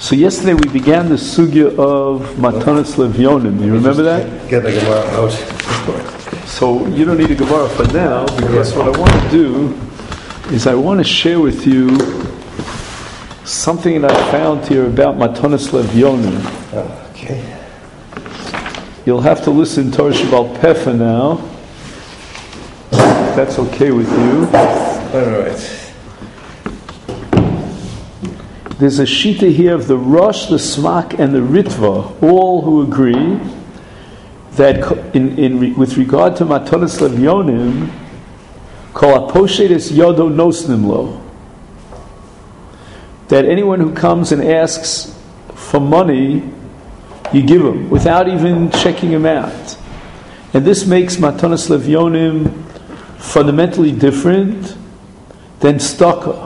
So yesterday we began the sugya of Matanas Levyonim. You remember that? Get the Gemara out. So you don't need a Gemara for now, because what I want to do is I want to share with you something that I found here about Matanas Levyonim. Okay. You'll have to listen to Torah Shebal Pefa now. If that's okay with you. All right. There's a shita here of the Rosh, the Smak, and the Ritva, all who agree that with regard to Matanas Levyonim, Kol Aposhedes Yodo Nosnim Lo, that anyone who comes and asks for money, you give him without even checking him out. And this makes Matanas Levyonim fundamentally different than Staka.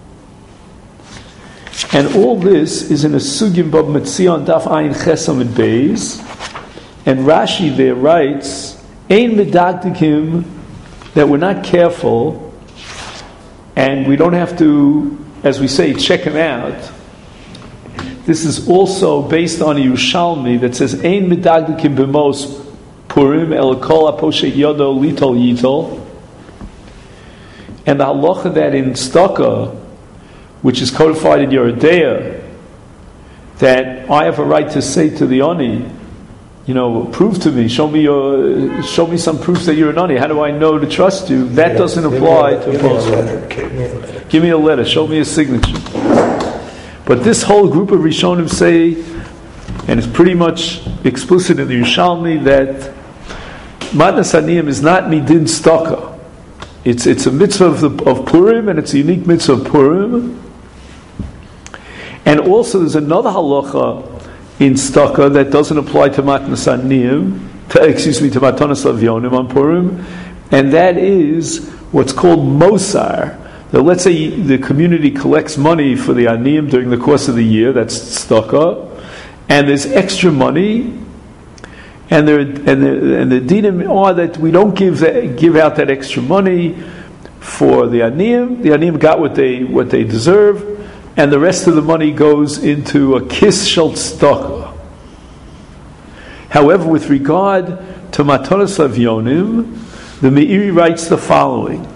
And all this is in a Sugim Bab Metzion Daf Ayin Chesam and Beis. And Rashi there writes, Ein Medagdikim, that we're not careful, and we don't have to, as we say, check him out. This is also based on a Yerushalmi that says, Ein Medagdikim B'mos Purim El Kol Aposhet Yodo Litol Yitol. And the halacha that in Staka, which is codified in Yeridea, that I have a right to say to the Oni, prove to me, show me some proof that you're an Oni. How do I know to trust you? That doesn't apply to Apostle. Give me a letter, show me a signature. But this whole group of Rishonim say, and it's pretty much explicit in the Yerushalmi, that Matnas Aniyim is not midin staka. It's a mitzvah of Purim, and it's a unique mitzvah of Purim. And also there's another halacha in Staka that doesn't apply to Matnas Aniyim, to Matanas Levyonim on Purim, and that is what's called Mosar. Now let's say the community collects money for the Aniyim during the course of the year, that's Staka, and there's extra money, and the dinim are that we don't give out that extra money for the Aniyim. The Aniyim got what they deserve, and the rest of the money goes into a kis shel tzedakah. However, with regard to Matanas Levyonim, the Meiri writes the following: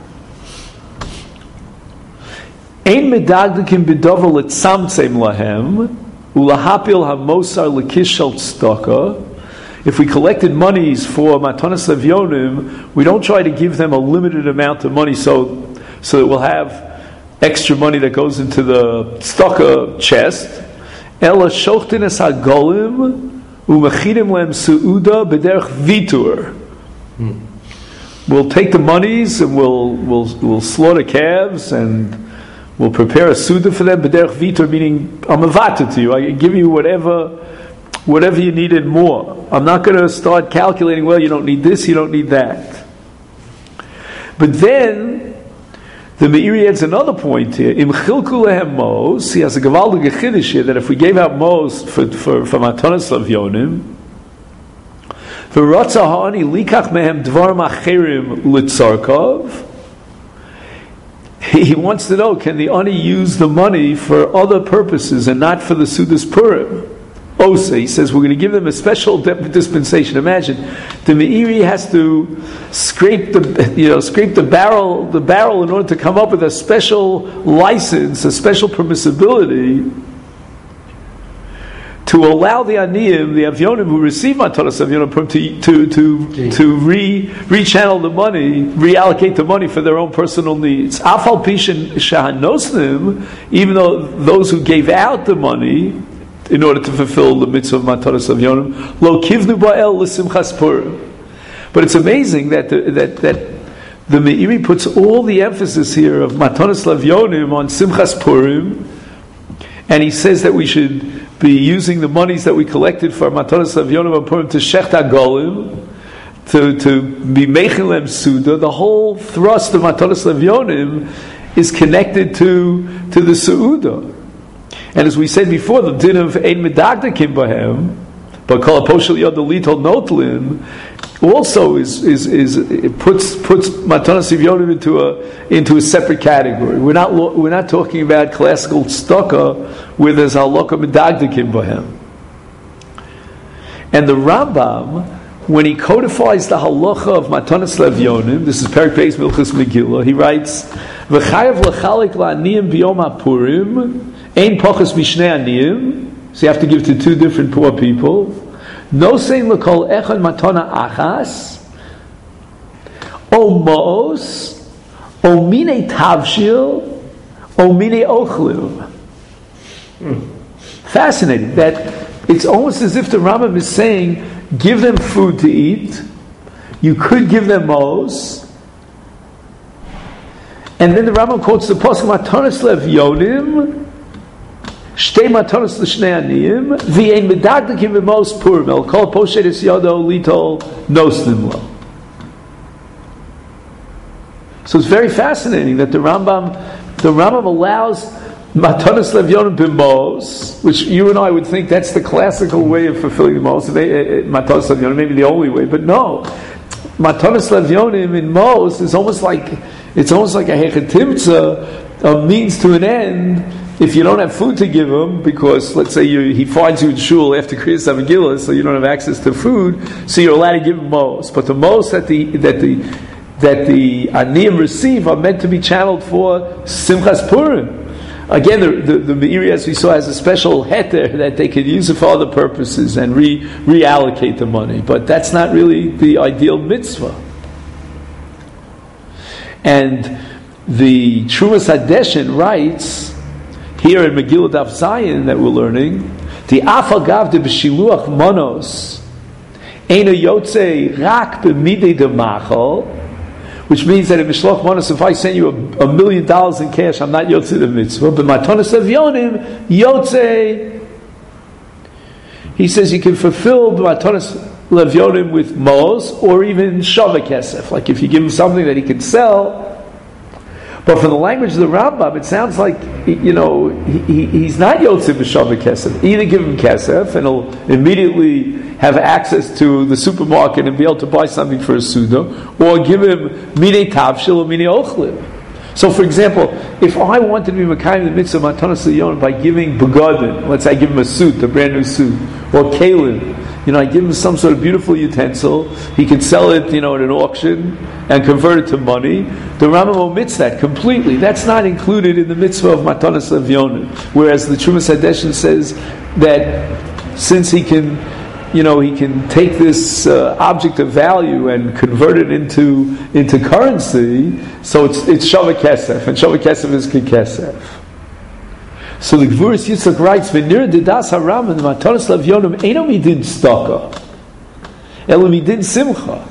Ein medagdikim b'dover letzamtzem lahem ulahapil hamosar lekis shel tzedakah. If we collected monies for Matanas Levyonim, we don't try to give them a limited amount of money so that we'll have extra money that goes into the tzedakah chest. Ela shochtin es hagolim umechidim lehem seuda b'derech vitur. We'll take the monies and we'll slaughter calves and we'll prepare a suda for them b'derech vitur, meaning I'm avata to you. I give you whatever you needed more. I'm not going to start calculating, well, you don't need this, you don't need that. But then the Meiri adds another point here. Im chilku lehem mos, he has a gavaldige chiddush here that if we gave out mos for Matanas Levyonim, v'ratza ha'ani likach mehem dvar macherim litzarkov, he wants to know, can the ani use the money for other purposes and not for the Sudas Purim? Osa, he says, we're going to give them a special dispensation. Imagine, the Meiri has to scrape the barrel in order to come up with a special license, a special permissibility to allow the Aniyim, the Avyonim who receive Matanas Levyonim to rechannel the money, reallocate the money for their own personal needs. Afal pishin shahanosnim, even though those who gave out the money in order to fulfill the mitzvah of Matanas Levyonim, lo kivnu ba'el l'simchas Purim. But it's amazing that the Meiri puts all the emphasis here of Matanas Levyonim on Simchas Purim, and he says that we should be using the monies that we collected for Matanas Levyonim on Purim to shecht hagolim, to be meichel lem suda. The whole thrust of Matanas Levyonim is connected to the Seuda. And as we said before, the din of Ein Medagdikim Bahem, But Kol HaPoshel Yod Litol Notlim also it puts Matanas Evyonim into a separate category. We're not talking about classical tzedakah where there's halakha medagdikim b'hem. And the Rambam, when he codifies the halacha of Matanas Levyonim, this is Perek Beis Milchus Megillah, he writes, "V'chayav l'chalik la'aniyim b'yom ha'purim, ein pochas mishnei aniyim." So you have to give to two different poor people. No saying l'kol echad matana achas, o mo'os, o mine tavshil, o mine ochlim. Fascinating. That it's almost as if the Rambam is saying, give them food to eat. You could give them mo'os. And then the Rambam quotes the pasuk Matanas Levyonim, Shtei Matanas L'Shnei Aniyim, V'ein Medagdikim V'mos Purim, El Kol Poshet Es Yodo Litol Nosnim Lo. So it's very fascinating that the Rambam allows Matanas Levyonim B'mos, which you and I would think that's the classical way of fulfilling the mos. Matanas Levyonim, maybe the only way, but no. Matanas Levyonim in mos is almost like a hechetimtza, a means to an end. If you don't have food to give him, because let's say he finds you in shul after Kriyas HaMegillah, so you don't have access to food, so you're allowed to give him mos. But the mos that the aniyim receive are meant to be channeled for Simchas Purim. Again, the Meiri, as we saw, has a special heter that they could use it for other purposes and reallocate the money. But that's not really the ideal mitzvah. And the Trumas Hadeshin writes here in Megillah Daf Zayin that we're learning, the Afagav de B'shiluach Monos Eino Yotze Rak B'midei de Machol, which means that in Mishloach Monos, if I send you $1 million in cash, I'm not Yotze the mitzvah, but Matanas Levyonim Yotze. He says you can fulfill Matanas Levyonim with mos or even Shavah Kesef, like if you give him something that he can sell. But from the language of the Rambam, it sounds like, he's not Yotzei b'Shavah Kesef. Either give him Kesef and he'll immediately have access to the supermarket and be able to buy something for a Suda, or give him Minei Tavshil or Minei Ochlim. So, for example, if I wanted to be Mekayim the mitzvah Matanas Levyonim by giving Begadim, let's say I give him a suit, a brand new suit, or Kalim, I give him some sort of beautiful utensil, he can sell it, at an auction and convert it to money. The Rambam omits that completely. That's not included in the mitzvah of Matanas Levyonim. Whereas the Trumas Hadeshin says that since he can take this object of value and convert it into currency, so it's Shavah Kesef, and Shavah Kesef is Kekesef. So the Gvuras Yitzchak writes, "V'nira dedas haRambam the Matanas Levyonim eino midin tzedakah, elo midin simcha."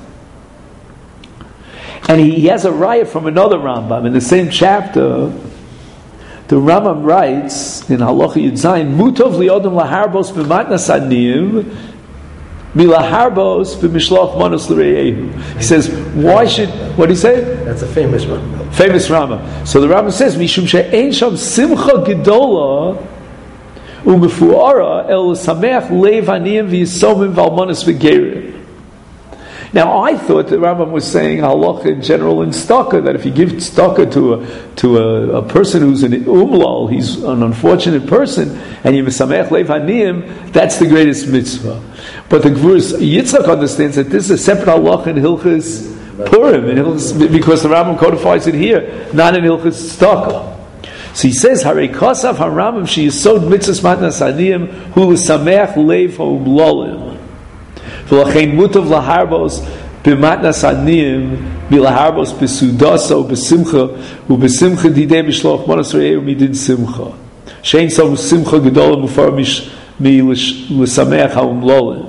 And he has a raya from another Rambam in the same chapter. The Rambam writes in Halacha Yud Zayin, "Mutov liodom laharbos b'matnas aniyim, milaharbos b'mishloach manos l'reyehu." He says, "Why should?" What did he say? That's a famous one. Famous Rambam. So the Rambam says, "Mishum she'ein sham simcha gedola u'mefuara el sameach lev aniyim v'yisomim v'almanos v'gerim." Now, I thought the Rambam was saying halacha in general in tzedakah, that if you give tzedakah to a person who's an umlal, he's an unfortunate person, and you mesamech lev haniyim, that's the greatest mitzvah. But the Gvuras Yitzchak understands that this is a separate halacha in Hilchas Purim, because the Rambam codifies it here, not in Hilchas tzedakah. So he says, "Harei kosav haRambam sheyisod mitzvahs matnas haniyim hu l'sameach lev ha'umlalim." V'lachein mutav laharbos b'matnas aniyim b'laharbos b'sudaso b'simcha u'b'simcha didei b'shloch manos re'eu midin simcha shein som simcha gedola mufar l'sameach ha'umlolim.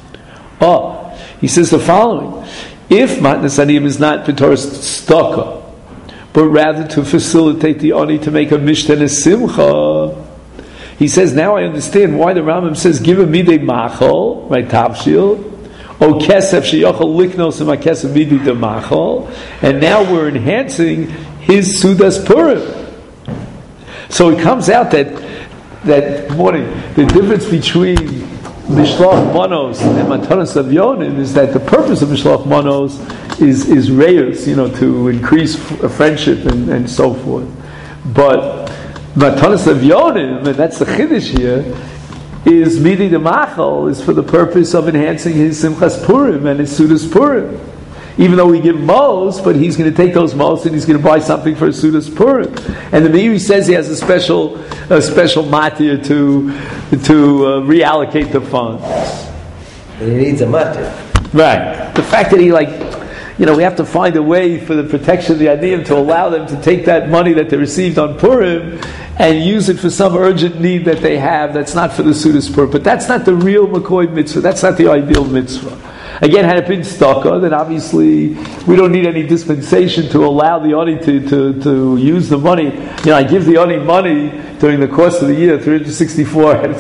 He says the following: if matnas aniyim is not b'toras tzedakah, but rather to facilitate the ani to make a mishten simcha, he says, now I understand why the Rambam says, give a midei machol, right, tavshil, o kesef sheyochel liknos and kesef midei de machol, and now we're enhancing his Sudas Purim. So it comes out that the difference between Mishloach Manos and Matanas Avyonim is that the purpose of Mishloach Manos is reyus, to increase friendship and so forth. But Matanas Avyonim, and that's the Chiddush here, is Midi de Machal, is for the purpose of enhancing his Simchas Purim and his Sudas Purim. Even though we give mos, but he's going to take those mos and he's going to buy something for Sudas Purim. And the Meiri says he has a special matir to reallocate the funds. And he needs a matir. Right. The fact that he we have to find a way for the protection of the Adiyim to allow them to take that money that they received on Purim and use it for some urgent need that they have that's not for the Sudas Purim. But that's not the real McCoy mitzvah. That's not the ideal mitzvah. Again, had it been staka, then obviously we don't need any dispensation to allow the Oni to use the money. I give the Oni money during the course of the year, 364, and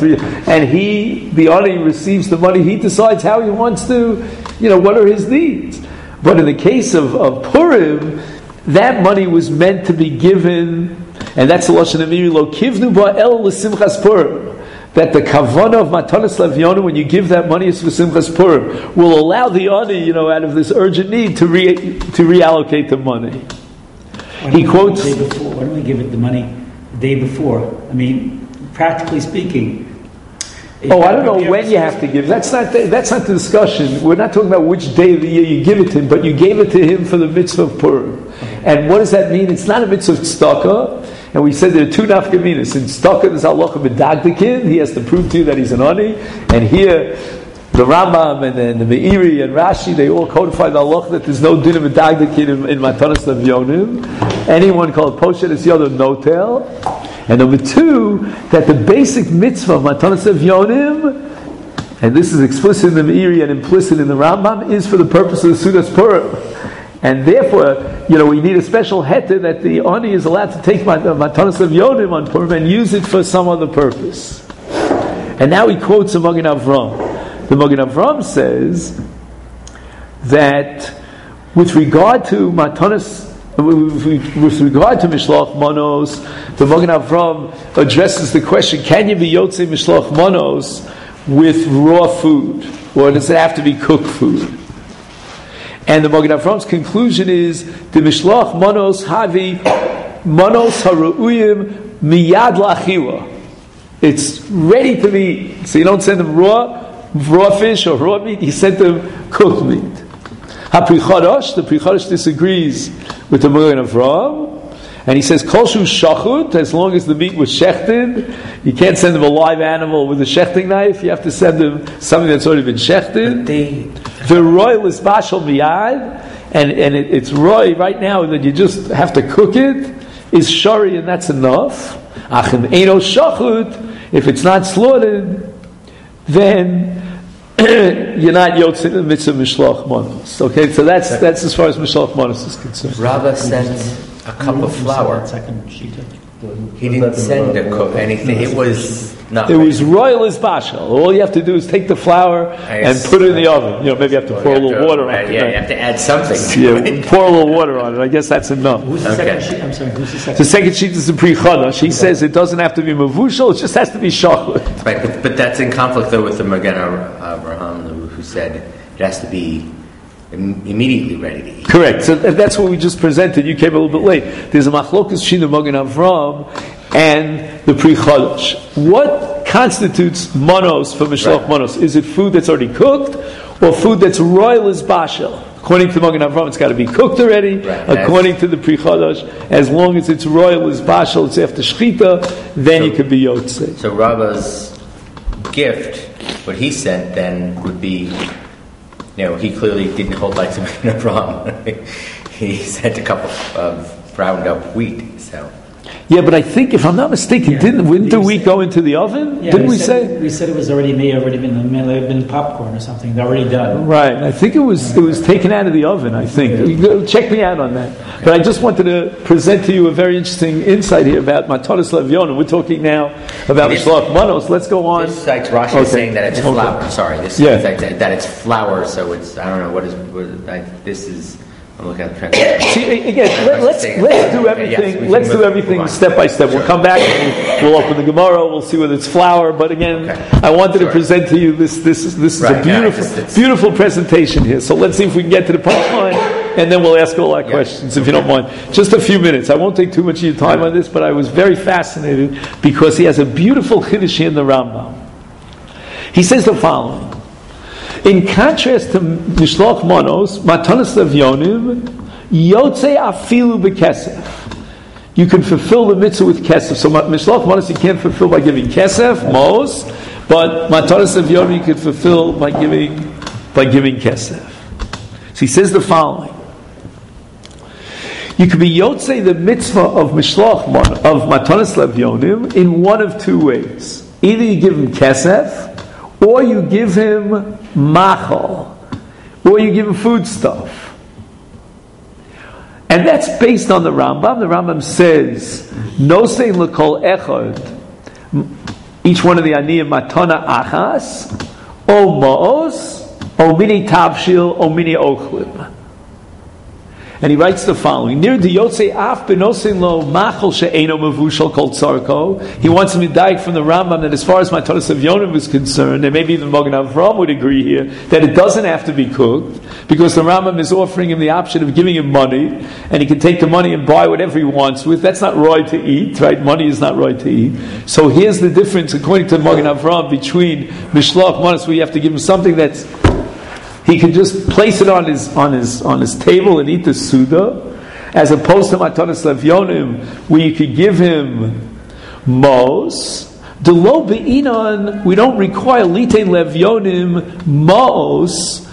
the Oni receives the money, he decides how he wants to, what are his needs. But in the case of Purim, that money was meant to be given, and that's the Lashon Amiri, lo kivnu ba'el l'simchas Purim. That the kavanah of Matanas Levyonu, when you give that money, is for Simchas Purim, will allow the Ani, out of this urgent need, to reallocate the money. He quotes. Why don't we give it the money the day before? I mean, practically speaking. I don't know when you have to give. That's not the discussion. We're not talking about which day of the year you give it to him, but you gave it to him for the mitzvah of Purim. Okay. And what does that mean? It's not a mitzvah of tzedakah. And we said there are two nafkaminas. In tzedakah, there's halacha b'dagdikin. He has to prove to you that he's an ani. And here, the Rambam and then the Meiri and Rashi, they all codify the halacha that there's no din of b'dagdikin in Matanas Levyonim. Anyone called poshet is yodo notel. And number two, that the basic mitzvah of Matanas Levyonim, and this is explicit in the Meiri and implicit in the Rambam, is for the purpose of the Sudas Purim. And therefore, we need a special heter that the Ani is allowed to take Matanas Levyonim on Purim and use it for some other purpose. And now he quotes the Magen Avram. The Magen Avram says that with regard to Matanas, with regard to Mishloach Manos, the Magen Avram addresses the question: can you be Yotzei Mishloach Manos with raw food, or does it have to be cooked food? And the Magen Avram's conclusion is the Mishloach Manos Havi Manos Haru'uyim Miyad La'achila. It's ready to be eaten. So you don't send them raw fish or raw meat. You send them cooked meat. The Pri Chadash disagrees with the Magen Avram, and he says Kol shu shachut, as long as the meat was shechted. You can't send them a live animal with a shechting knife. You have to send them something that's already been shechted. The royal is bashal miyad, and it's roy right now that you just have to cook it, is shari, and that's enough. Achim eino shachut, if it's not slaughtered, then you're not yotzei the mitzvah mishloach manos. Okay, so that's as far as mishloach manos is concerned. Rava sent a cup of flour. He didn't send a cook anything. It was not. It was royal as bashal. All you have to do is take the flour and put it in the oven. Maybe you have to pour a little water on it. Yeah, you have to add something. Pour a little water on it. I guess that's enough. Who's the second sheet? I'm sorry. Who's the second? The second sheet is the Pri Chadash. He says it doesn't have to be mavushal. It just has to be shachut. Right, but that's in conflict though with the Magen Avraham, who said it has to be immediately ready to eat. Correct. So that's what we just presented. You came a little bit late. There's a machlokas shina Magen Avram and the Pri Chadash. What constitutes manos for mishloach manos? Is it food that's already cooked or food that's royal as bashal? According to Magen Avram, it's got to be cooked already. Right. According to the Pri Chadash, as long as it's royal as bashal, it's after shchita, then you could be yotzei. So Rava's gift, what he sent then would be, he clearly didn't hold like to Magen Avram. He sent a couple of ground up wheat. So. Yeah, but I think, if I'm not mistaken, wouldn't the wheat go into the oven? Yeah, didn't we say? We said it was already been popcorn or something. They're already done. Right. I think it was taken out of the oven, I think. Check me out on that. But I just wanted to present to you a very interesting insight here about Matanas Levyonim. We're talking now about Mishloach Manos. Let's go on. This cites Rashi saying that it's flour. Sorry. This cites that it's flour, so it's, I don't know, this is I'm looking at the translation. See, again, let's do everything. Yes, let's do everything step by step. We'll come back. And we'll open the Gemara. We'll see whether it's flour. But again, I wanted to present to you this is a beautiful presentation here. So let's see if we can get to the punchline, and then we'll ask all our questions if you don't mind. Just a few minutes. I won't take too much of your time on this, but I was very fascinated because he has a beautiful chiddush in the Rambam. He says the following. In contrast to Mishloach Manos, Matanas Levyonim, Yotze Afilu B'Kesef. You can fulfill the mitzvah with Kesef. So Mishloach Manos you can't fulfill by giving Kesef, Mos, but Matanas Levyonim you can fulfill by giving Kesef. So he says the following. You can be Yotze the mitzvah of Mishloach Manos, of Matanas Levyonim, in one of two ways. Either you give him Kesef, or you give him machal, or you give him foodstuff. And that's based on the Rambam. The Rambam says, Nosein l'kol echad, each one of the aniyim matana achas, o ma'os, o mini tavshil, o mini ochlim. And he writes the following: Near the Yotze Af Benosin Lo Machol She'eno Mavushal Kol Tzarko. He wants him to die from the Rambam that as far as Matanas Levyonim is concerned, and maybe even Magen Avraham would agree here, that it doesn't have to be cooked, because the Rambam is offering him the option of giving him money, and he can take the money and buy whatever he wants with. That's not right to eat, right? Money is not right to eat. So here's the difference, according to Magen Avraham, between Mishloach Manos, where you have to give him something that's he could just place it on his table and eat the Suda, as opposed to Matanas Levyonim, where you could give him Mos. The lo be'inan, we don't require Litein Levyonim Mos.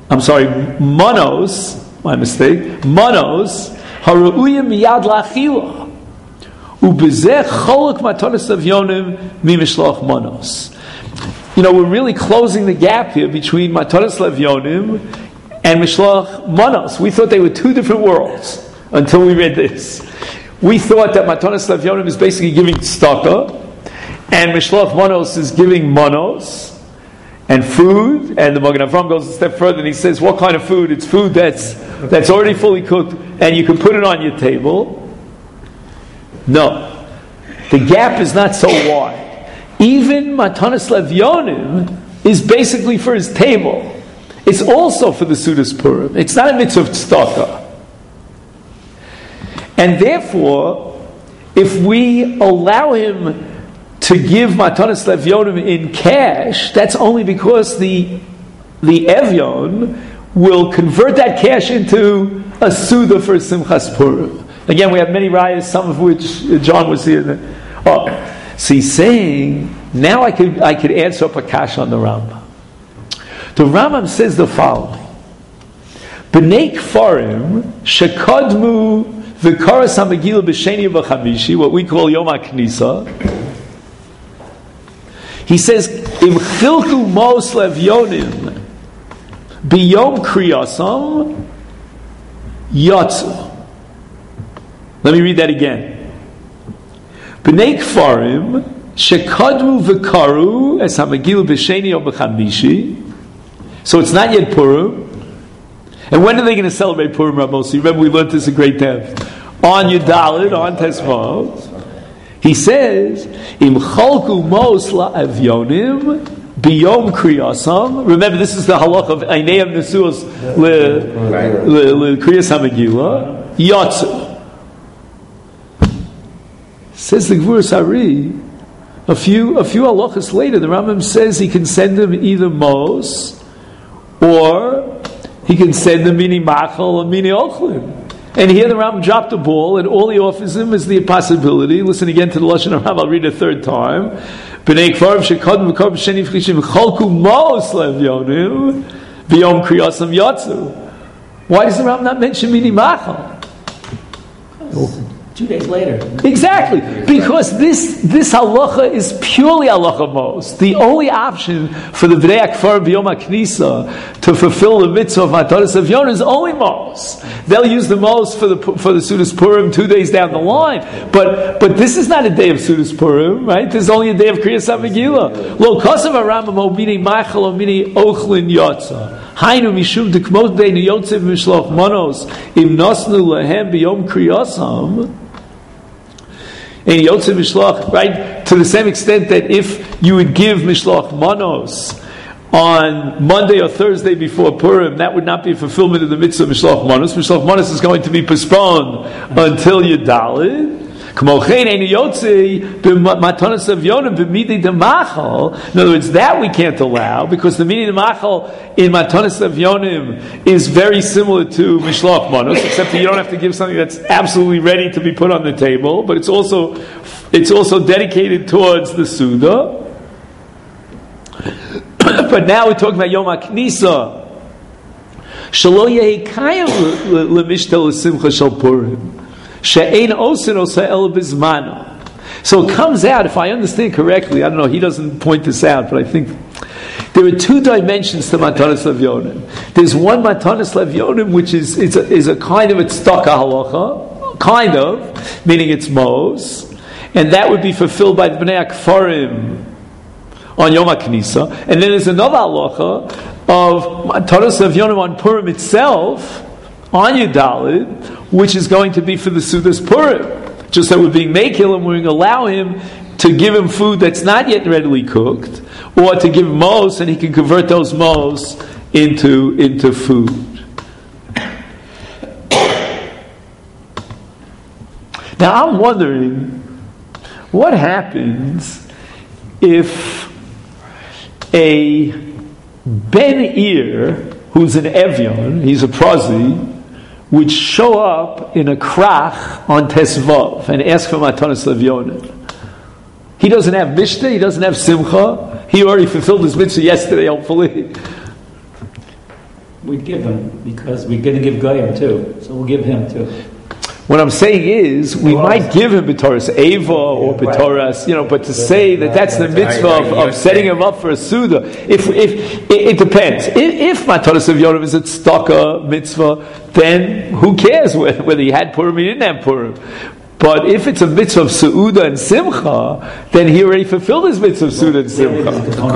Manos. My mistake. Manos haru'uyim miyad la'achila. Ubezeh cholok Matanas Levyonim mimishloach Manos. You know, we're really closing the gap here between Matanas Levyonim and Mishloach Manos. We thought they were two different worlds until we read this. We thought that Matanas Levyonim is basically giving tzedakah, and Mishloach Manos is giving manos and food. And the Magen Avraham goes a step further and he says, what kind of food? It's food that's already fully cooked and you can put it on your table. No. The gap is not so wide. Even Matanas Levyonim is basically for his table. It's also for the Sudas Purim. It's not a mitzvah of tzedakah. And therefore, if we allow him to give Matanas Levyonim in cash, that's only because the Evyon will convert that cash into a Suda for Simchas Purim. Again, we have many rayas, some of which John was here. So he's saying, now I could answer up a kasha on the Rambam. The Rambam says the following: B'nei Kfarim shekadmu v'karas hamegila b'sheni v'chamishi, what we call Yom HaKnisa. He says, Im chilku mos levyonim b'yom kriyasam yatzu. Let me read that again. B'nei Kfarim shekadmu v'karu es hamegila b'sheni yom b'chamishi. So it's not yet Purim. And when are they going to celebrate Purim, Ramos? Remember we learned this in great depth. On Yudalid, on Tesmo. He says, Im chalku mos la'evyonim biyom kriyasam. Remember, this is the halach of Einayam Nesuos l'kriyas hamegila. Yatsu. Says the Gvur Sari, a few halachas later, the Rambam says he can send him either mos, or he can send him mini machal or mini ochlim. And here the Rambam dropped the ball, and all he offers him is the possibility. Listen again to the Lashon Hara. I'll read it a third time. B'nei Kfarim shekadmu v'kar b'sheni v'chishim chalku mos levyonim b'yom kriyasam yatzu. Why does the Rambam not mention mini machal? 2 days later. Exactly, because this halacha is purely halacha mos. The only option for the B'nei Kfar b'yom HaKnisa to fulfill the mitzvah of Matanas Levyonim is only mos. They'll use the mos for the Sudas Purim 2 days down the line, but this is not a day of Sudas Purim, right? This is only a day of Kriyas HaMegillah. Lo kasav HaRambam o mini machal o mini ochlin yatsa. Hainu mishum dekmot bein yotzev mishloch manos im nosnu lehem biyom kriyasam. And yotzev mishloch, right, to the same extent that if you would give mishloch manos on Monday or Thursday before Purim, that would not be a fulfillment of the mitzvah Mishloach Manos. Mishloach Manos is going to be postponed until Yudalid. In other words, that we can't allow because the Midi Demachal in Matanas Avyonim is very similar to Mishloach Manos, except that you don't have to give something that's absolutely ready to be put on the table, but it's also dedicated towards the Suda. But now we're talking about Yom HaKnisa. Shelo yehi kayim lemishtel l'simcha shel Purim. She'ein osin osa el bizmana. So it comes out, if I understand correctly, I don't know, he doesn't point this out, but I think there are two dimensions to Matanas Levyonim. There's one Matanas Levyonim, which is a kind of tzedakah halacha, kind of, meaning it's mos, and that would be fulfilled by the Bnei HaKfarim on Yom HaKnisa, and then there's another halacha of Matanas Avyonim on Purim itself, on Yudalid, which is going to be for the Sudas Purim. Just that we're being makil and we're going to allow him to give him food that's not yet readily cooked, or to give him mos, and he can convert those mos into food. Now I'm wondering, what happens if a Ben Ir, who's an Evyon, he's a Prazi, would show up in a krach on Tesvav and ask for Matanas Levyonim? He doesn't have Mishnah, he doesn't have Simcha, he already fulfilled his mitzvah yesterday, hopefully. We'd give him, because we're going to give Goyim too, so we'll give him too. What I'm saying is, we might give him B'toras Eva or B'toras, but to say that that's the mitzvah of setting him up for a Suda, if it depends. If Matanas Avyonim is a tzedakah mitzvah, then who cares whether he had Purim or he didn't have Purim? But if it's a mitzvah of Seuda and Simcha, then he already fulfilled his mitzvah of Seuda and Simcha.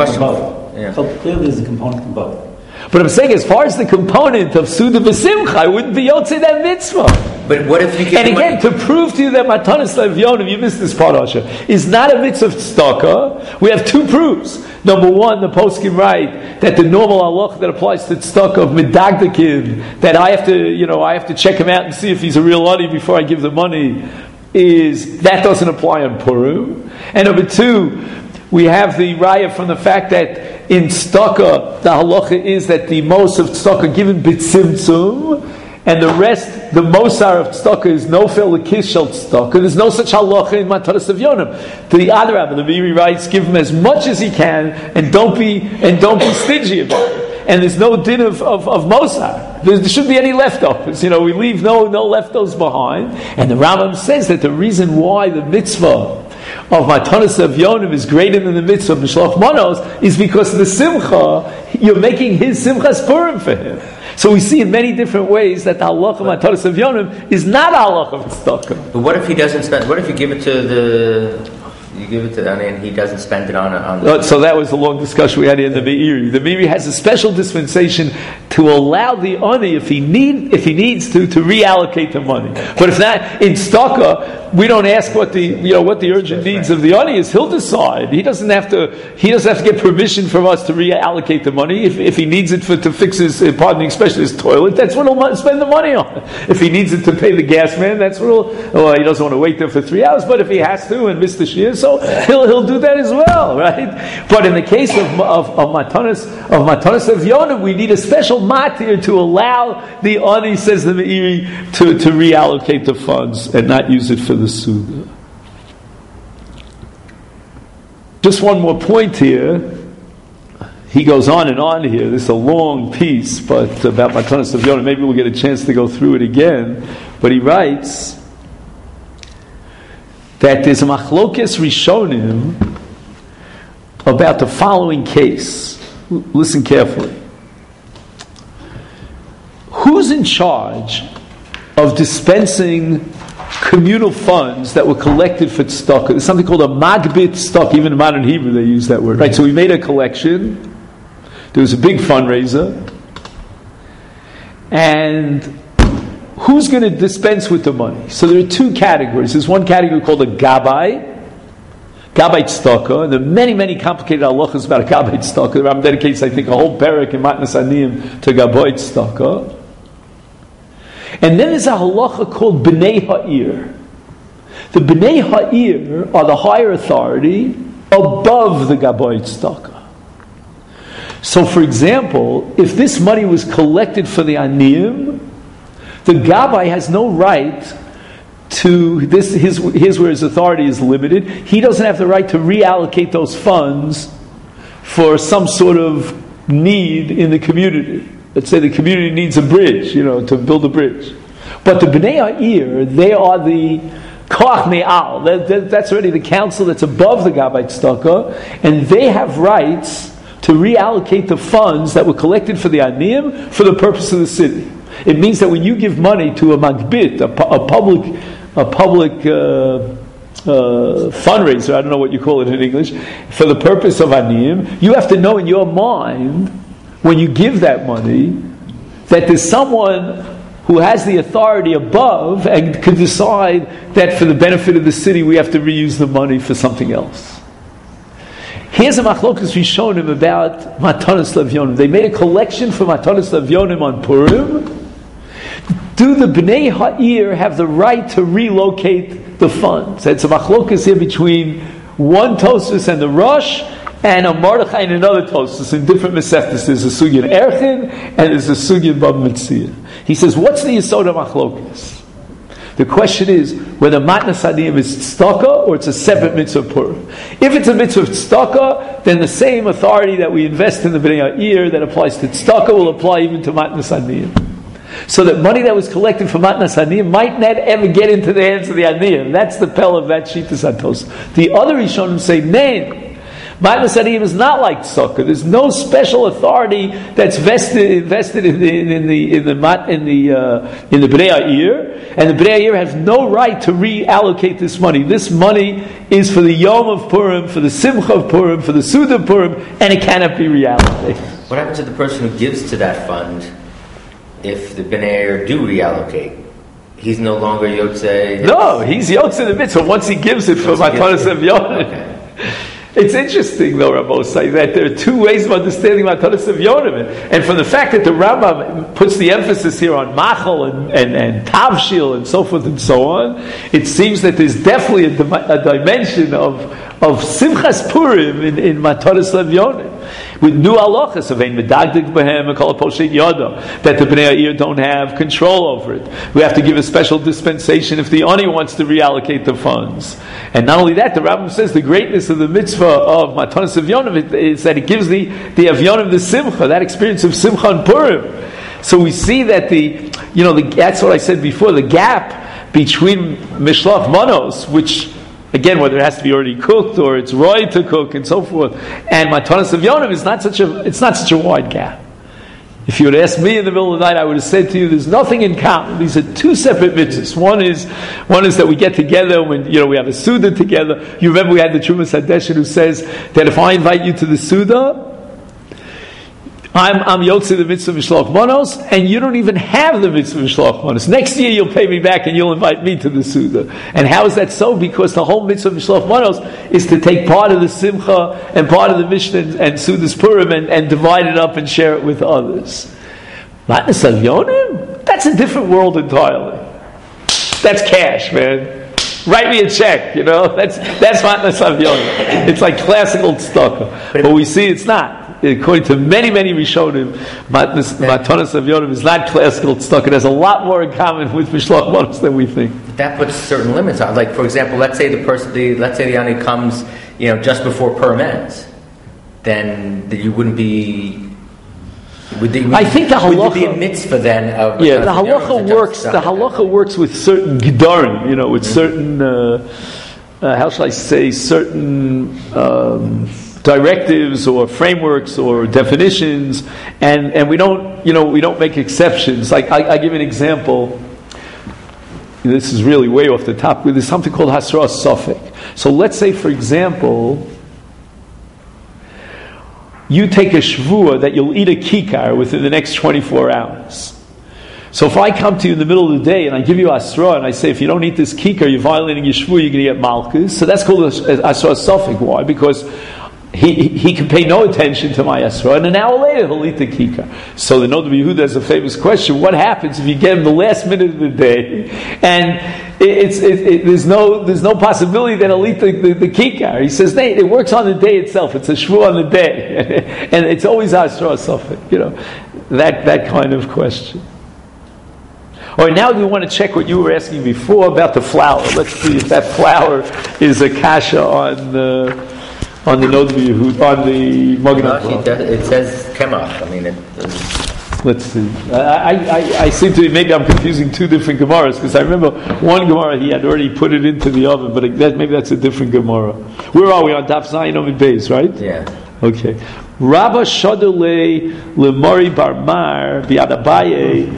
Clearly there's a component of both. But I'm saying, as far as the component of Suda v'Simcha, I wouldn't be yotzei that mitzvah. But what if you give And again, to prove to you that Matanas Levyonim, you missed this part, Asher, is not a mitzvah of tzedakah, we have two proofs. Number one, the poskim write that the normal halach that applies to tzedakah of medagdakin, that I have to check him out and see if he's a real ani before I give the money, is that doesn't apply on Purim. And number two, we have the raya from the fact that in tzedakah, the halacha is that the mos of tzedakah given b'tzimtzum, and the rest, the mosar of tzedakah is nofel l'kis shel tzedakah. There's no such halacha in Matanas Avyonim. To the other Rabbi, the Meiri writes, give him as much as he can, and don't be stingy about it. And there's no din of mosar. There shouldn't be any leftovers. We leave no leftovers behind. And the Rambam says that the reason why the mitzvah of Matanas Avyonim is greater than the mitzvah of Mishloach Manos is because the Simcha, you're making his Simchas Purim for him. So we see in many different ways that the halacha of Matanas Avyonim is not a halacha of tzedakah. But what if he doesn't spend? What if you give it to the Ani and he doesn't spend it on So that was the long discussion we had in the Meiri. The Meiri has a special dispensation to allow the Ani, if he needs to reallocate the money. But if not, in tzedakah, we don't ask what the urgent needs of the Ani is. He'll decide. He doesn't have to get permission from us to reallocate the money. If he needs it to fix his, especially his toilet, that's what he'll spend the money on. If he needs it to pay the gas man, that's what he doesn't want to wait there for 3 hours. But if he has to and miss the shir, so he'll do that as well, right? But in the case of Matanas Avyonim, we need a special matir to allow the Ani, says the Meiri, to reallocate the funds and not use it for the Suda. Just one more point here. He goes on and on here. This is a long piece, but about Matanas Avyonim. Maybe we'll get a chance to go through it again. But he writes that there's a machlokes rishonim about the following case. Listen carefully. Who's in charge of dispensing communal funds that were collected for tzedakah? There's something called a magbit tzedakah. Even in modern Hebrew they use that word. Right. So we made a collection. There was a big fundraiser. And who's going to dispense with the money? So there are two categories. There's one category called a Gabbai Tzedakah, and there are many, many complicated halachas about a Gabbai Tzedakah. The Ram dedicates, I think, a whole parak in Matnas Aniyim to Gabbai Tzedakah. And then there's a halacha called B'nai Ha'ir. The B'nai Ha'ir are the higher authority above the Gabbai Tzedakah. So, for example, if this money was collected for the Aniyim, the Gabbai has no right to this. Here's where his authority is limited. He doesn't have the right to reallocate those funds for some sort of need in the community. Let's say the community needs a bridge, to build a bridge. But the B'nai Ha'ir, they are the Koach Me'al. That's already the council that's above the Gabbai Tzedakah, and they have rights to reallocate the funds that were collected for the Aniyim for the purpose of the city. It means that when you give money to a magbit, a public fundraiser, I don't know what you call it in English, for the purpose of Aniyim, you have to know in your mind, when you give that money, that there's someone who has the authority above and can decide that for the benefit of the city we have to reuse the money for something else. Here's a machlokas Rishonim about Matanos Levyonim. They made a collection for Matanos Levyonim on Purim. Do the B'nai Ha'ir have the right to relocate the funds? It's a machlokas here between one Tosfos and the Rosh, and a Mordechai and another Tosfos in different Masechtas. There's a Sugya in Erchin, and there's a Sugya in Bab Metzia. He says, what's the Yesod of machlokas? The question is whether Matnas Aniyim is tzedakah or it's a separate mitzvah of Purim. If it's a mitzvah of tzedakah, then the same authority that we invest in the B'nai Ha'ir that applies to tzedakah will apply even to Matnas Aniyim. So that money that was collected for Matnas Aniyim might not ever get into the hands of the Aniyim. That's the pel of that Shittas HaTos. The other Rishonim say, no. Matnas Aniyim is not like tzedakah. There's no special authority that's invested in the B'nai Ha'ir, and the B'nai Ha'ir has no right to reallocate this money. This money is for the Yom of Purim, for the Simcha of Purim, for the Suda of Purim, and it cannot be reallocated. What happens to the person who gives to that fund if the B'nai Ha'ir do reallocate? He's no longer Yotzei? No, he's Yotzei the mitzvah once he gives it for Matanos Levyonim. Okay. It's interesting, though, Rabosai, that there are two ways of understanding Matanos Levyonim. And from the fact that the Rambam puts the emphasis here on Machal and Tavshil and so forth and so on, it seems that there's definitely a dimension of Simchas Purim in Matanos Levyonim. With new halachas of ein medagdik behem and kol poshet yada, that the B'nai Ha'ir don't have control over it. We have to give a special dispensation if the Ani wants to reallocate the funds. And not only that, the Rambam says the greatness of the mitzvah of Matanos Levyonim is that it gives the Avyonim the Simcha, that experience of Simcha and Purim. So we see that that's what I said before, the gap between Mishlach Manos, which again, whether it has to be already cooked or it's roy to cook and so forth, and Matanos Levyonim is not such a wide gap. If you would ask me in the middle of the night, I would have said to you, "There's nothing in common. These are two separate mitzvahs. One is that we get together when we have a Suda together. You remember we had the Trumas Hadeshin who says that if I invite you to the Suda, I'm Yotzei the mitzvah Mishloach Manos, and you don't even have the mitzvah Mishloach Manos. Next year you'll pay me back and you'll invite me to the Suda. And how is that so? Because the whole mitzvah Mishloach Manos is to take part of the Simcha and part of the Mishnah and Suda's Purim and divide it up and share it with others. Matnas Levyonim? That's a different world entirely. That's cash, man. Write me a check, That's Matnas Levyonim. It's like classical tzedakah. But we see it's not. According to many, many Rishonim, Matanos Levyonim is not classical tzedakah. It has a lot more in common with Mishloach Manos than we think. That puts certain limits on. Like, for example, let's say the Ani comes, just before Purim ends, then you wouldn't be. I think the halacha would be a mitzvah then. The halacha works. The halacha works with certain gedarim, with certain. How shall I say? Certain. Directives or frameworks or definitions, and we don't make exceptions. Like I give an example. This is really way off the top. There's something called Hasras Sofek. So let's say, for example, you take a shvua that you'll eat a kikar within the next 24 hours. So if I come to you in the middle of the day and I give you asra and I say, if you don't eat this kikar, you're violating your shvu, you're going to get malchus. So that's called asra sofik. Why? Because he can pay no attention to my asra, and an hour later he'll eat the kikar. So the Noda Yehuda has a famous question: what happens if you get him the last minute of the day, and there's no possibility that he'll eat the kikar? He says, it works on the day itself. It's a shvu on the day, and it's always asra sofik. That kind of question. All right, now we want to check what you were asking before about the flour. Let's see if that flour is a kasha on the Noda Yehuda, on the Magen Avraham. It says kemach. Let's see. I seem to be, maybe I'm confusing two different Gemaras, because I remember one Gemara he had already put it into the oven, but maybe that's a different Gemara. Where are we? On Daf Zayin Amud Beis, right? Yeah. Okay. Rabba Shadole Lemori Barmar Biad Abaye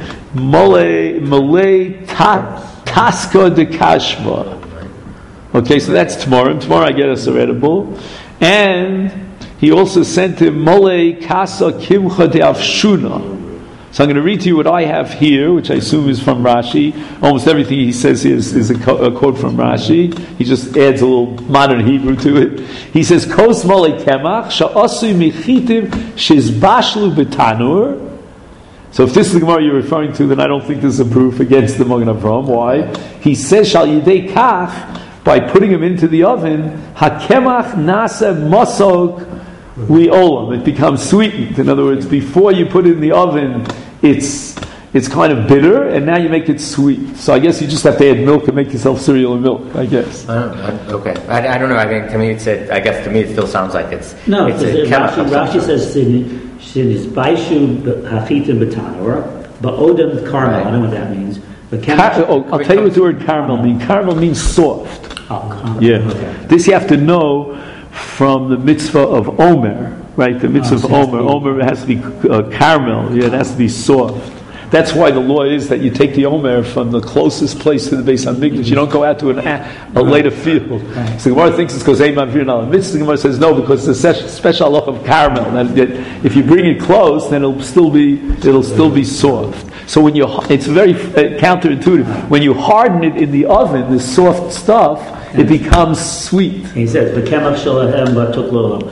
Mole Taska de Kashva. Okay, so that's tomorrow. Tomorrow I get us a edible. And he also sent him Mole Kasa Kimcha de Avshuna. So I'm going to read to you what I have here, which I assume is from Rashi. Almost everything he says is a quote from Rashi. He just adds a little modern Hebrew to it. He says, Kos mole kemach sha'asu michitim shizbashlu betanur. So if this is the Gemara you're referring to, then I don't think this is a proof against the Magen Avraham. Why? He says, Shal yidei kach, by putting him into the oven, hakemach nasa mosog li'olam. It becomes sweetened. In other words, before you put it in the oven, it's kind of bitter, and now you make it sweet. So I guess you just have to add milk and make yourself cereal and milk, I guess. Okay. I don't know. To me, it still sounds like it's no. It's a chemical. Rashi says "Shin baishu hachitim betanor ba'odem karmel." I don't know what that means. But I'll tell you what the word caramel means. Caramel means soft. Oh, caramel. Yeah. Okay. This you have to know from the mitzvah of Omer, right? The mitzvah of Omer. Omer has to be caramel. Yeah, it has to be soft. That's why the law is that you take the Omer from the closest place to the Beis Hamikdash. You don't go out to a later field. So the Gemara thinks it's because Eiman Vir Nal Mitzvah. The Gemara says no, because it's a special halacha of caramel. That if you bring it close, then it'll still be soft. So it's very counterintuitive. When you harden it in the oven, the soft stuff, it becomes sweet. He says, "B'kemach shalahem b'tuk lolam."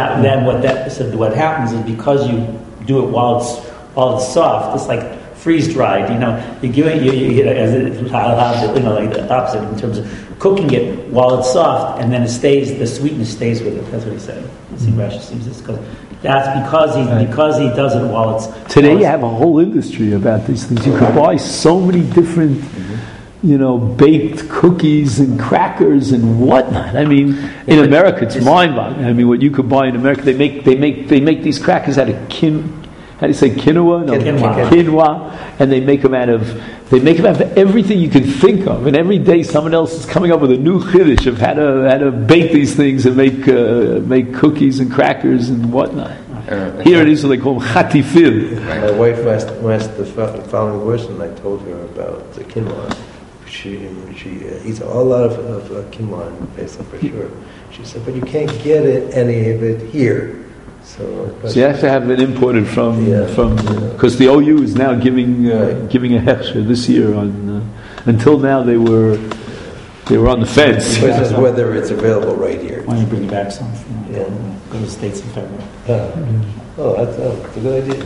What happens is because you do it while it's soft, it's like freeze dried. You give it as like the opposite in terms of cooking it while it's soft, and then the sweetness stays with it. That's what he's saying. Rashi seems this because he does it while it's. Today you have a whole industry about these things. You could buy so many different, baked cookies and crackers and whatnot. I mean, in America it's mind-boggling. I mean, what you could buy in America, they make these crackers out of how do you say quinoa? No, quinoa, and they make them out of everything you can think of. And every day, someone else is coming up with a new chiddush of how to bake these things and make cookies and crackers and whatnot. Here it is what they call chatifil. My wife asked the following question. I told her about the quinoa. She eats a lot of quinoa in Pesach for sure. She said, but you can't get any of it here. So you have to have it imported from because the OU is now giving a hechsher this year on. Until now they were on the fence. The question is whether it's available right here. Why don't you bring it back some? Go to the States in February. Oh, that's a good idea.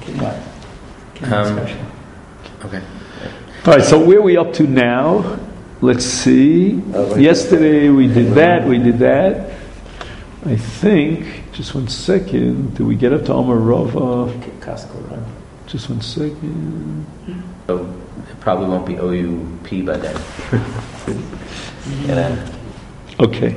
Okay. All right. So where are we up to now? Let's see. Yesterday we did that. I think. Just 1 second. Did we get up to Omer Rava? Just 1 second. So it probably won't be OUP by then. Okay.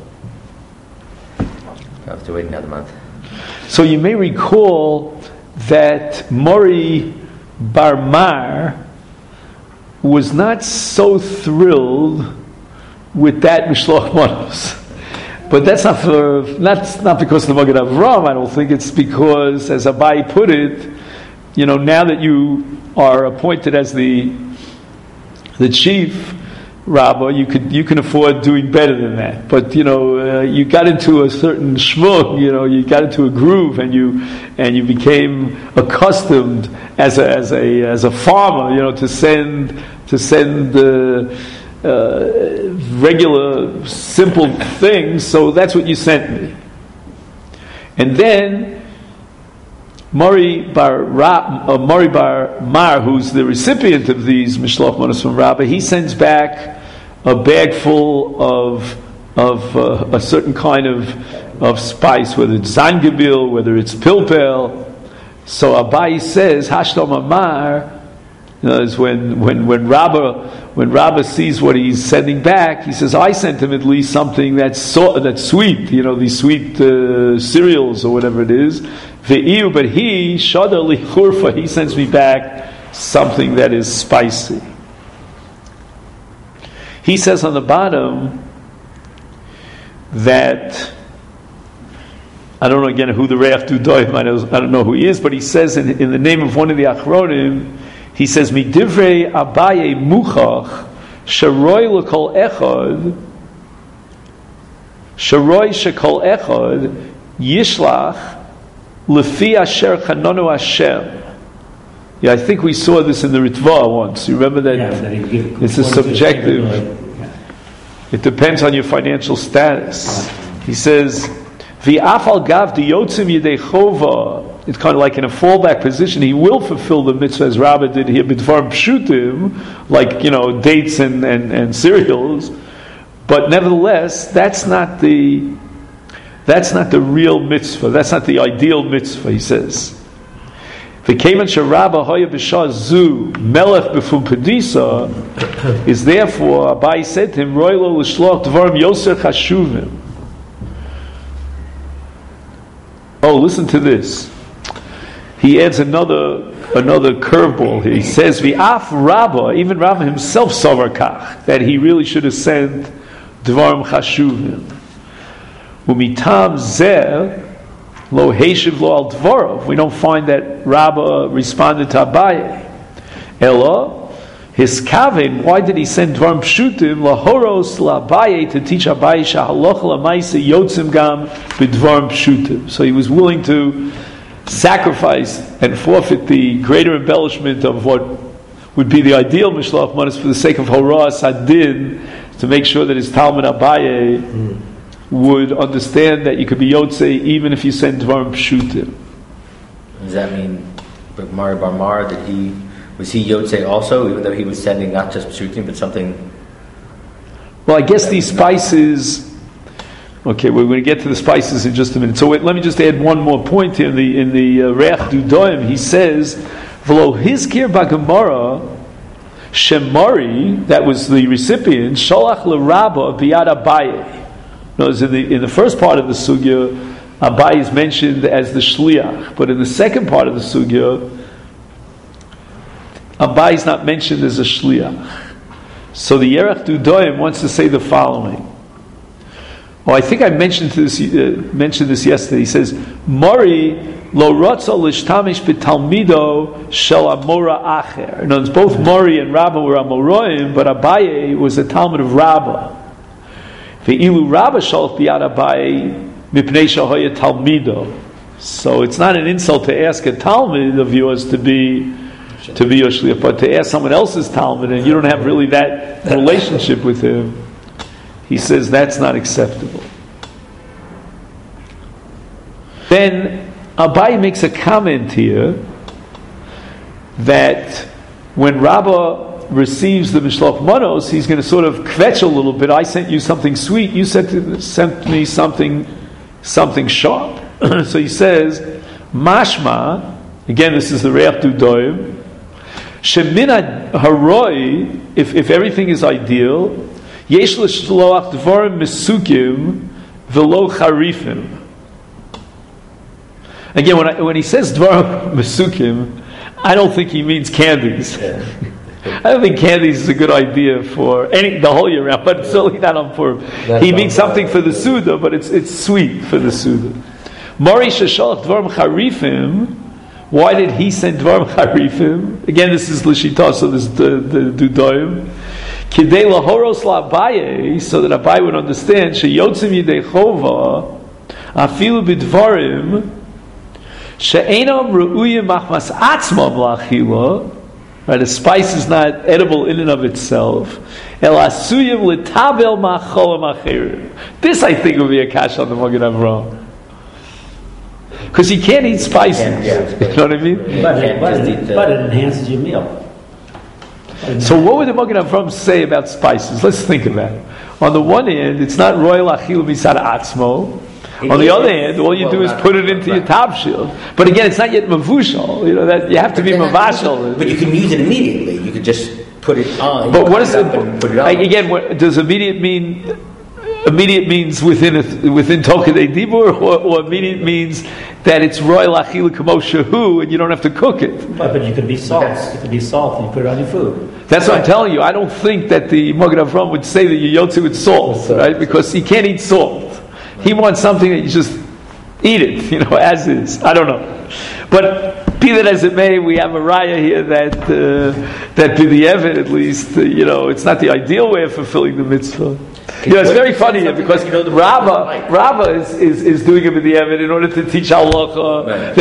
I'll have to wait another month. So you may recall that Mori Barmar was not so thrilled with that Mishloach Manos. But that's not because of the Magen Avraham. I don't think it's because, as Abai put it, now that you are appointed as the chief, Rabba, you can afford doing better than that. But you got into a certain shmug, you got into a groove, and you became accustomed as a farmer, to send regular simple things. So that's what you sent me. And then Mori Bar Mar, who's the recipient of these Mishloach Manos from Rabba, he sends back a bag full of a certain kind of spice, whether it's zangebil, whether it's pilpel. So Abai says, Hashtom Amar, is when Rabba sees what he's sending back, he says, I sent him at least something that's sweet, these sweet cereals or whatever it is. But he, Shadar li Churfa, he sends me back something that is spicy. He says on the bottom that, I don't know again who the Reach Dudoim, I don't know who he is, but he says in the name of one of the Achronim, he says, Midivrei Abaye Muchach, Sharoi L'Kol Echad, Sharoi Shekol Echad, Yishlach, Lefi Asher Chanonu Hashem. Yeah, I think we saw this in the Ritva once. You remember that? Yeah, it's a subjective. It depends on your financial status. He says, V'afal gav diyotzim yidei chova. It's kind of like in a fallback position. He will fulfill the mitzvah as Rabbi did here, b'dvar pshutim, like dates and cereals. But nevertheless, that's not the real mitzvah. That's not the ideal mitzvah. He says. V'keman sherabba hoya b'shah zu melech b'fum pedisa is therefore Abai said to him, Roy lo l'shloch dvarim yoser chashuvim. Oh, listen to this. He adds another curveball here. He says, "V'af Rabba," even Rabba himself savar kach, that he really should have sent dvarim chashuvim. Umitam zeh lo heishiv lo al dvarav. We don't find that Rabba responded to Abaye. Ella his kavim. Why did he send dvarim pshutim lahoros la'Abaye to teach Abaye shahaloch la'maisa yotzim gam b'dvarim pshutim? So he was willing to sacrifice and forfeit the greater embellishment of what would be the ideal Mishloach Manos for the sake of Horas Hadin, to make sure that his Talmud Abaye would understand that you could be Yotzei even if you send Dvarim Pshutim. Does that mean Mari Bar Mar, that was he Yotzei also, even though he was sending not just Pshutim but something? Well, I guess these spices. Okay, we're going to get to the spices in just a minute. So let me just add one more point here. In the Reach Dudoim, he says, "V'lo hizkir b'Gemara shemari," that was the recipient, "sholach l'Rabba b'yad Abaye." Notice in the first part of the sugya, Abaye is mentioned as the shliach, but in the second part of the sugya, Abaye is not mentioned as a shliach. So the Reach Dudoim wants to say the following. Oh, I think I mentioned this yesterday. He says, "Mori lo rotza lishtamish b'talmido shel amora acher." In other words, both Mori and Rabba were Amoraim, but Abaye was a Talmud of Rabba. Ve'ilu Rabba shalach b'yad Abaye mipnei shahoya talmido. So it's not an insult to ask a Talmud of yours to be your shliach, but to ask someone else's Talmud and you don't have really that relationship with him. He says that's not acceptable. Then Abaye makes a comment here that when Rabba receives the Mishloach Manos, he's going to sort of kvetch a little bit. I sent you something sweet. You sent me something sharp. So he says, Mashma. Again, this is the Reach Dudoim. Shemina haroi. If everything is ideal. Yesh l'shloach dvarim mesukim v'lo charifim. Again, when he says dvarim mesukim, I don't think he means candies. I don't think candies is a good idea for the whole year round, but it's certainly not on Purim. He means something for the Suda, but it's sweet for the Suda. Mori sheshalach dvarim charifim. Why did he send dvarim charifim? Again, this is l'shita, so this is the Dudoim. Kidei lahoros la'Abaye, so that Abaye would understand, sheyotzim yidei chova, afilu b'dvarim, she'enam re'uyim machmas atzmam la'achila, right, a spice is not edible in and of itself, el asuyim l'tabel ma'chol ma'cherim. This, I think, would be a kash on the Magen Avraham. Because you can't eat spices. You know what I mean? But it enhances your meal. So what would the Magen Avraham say about spices? Let's think about it. On the one hand, it's not royal achil misad atzmo. On the other hand, all you do is put it into your tavshil. But again, it's not yet mavushal. You know that you have to be mavashal. But you can use it immediately. You could just put it on. But what is it? Put it on. Again, does immediate mean? Immediate means within Tokadei Dibur, or immediate means that it's royal achila kamoshahu and you don't have to cook it. But you could be salt. It could be salt and you put it on your food. That's what I'm telling you. I don't think that the Magen Avraham would say that you yotzi with salt, right? Because he can't eat salt. He wants something that you just eat it, as is. I don't know. But be that as it may, we have a raya here that b'di'evet, at least, it's not the ideal way of fulfilling the mitzvah. It's very funny here because Rava is doing it with the Evid in order to teach halacha.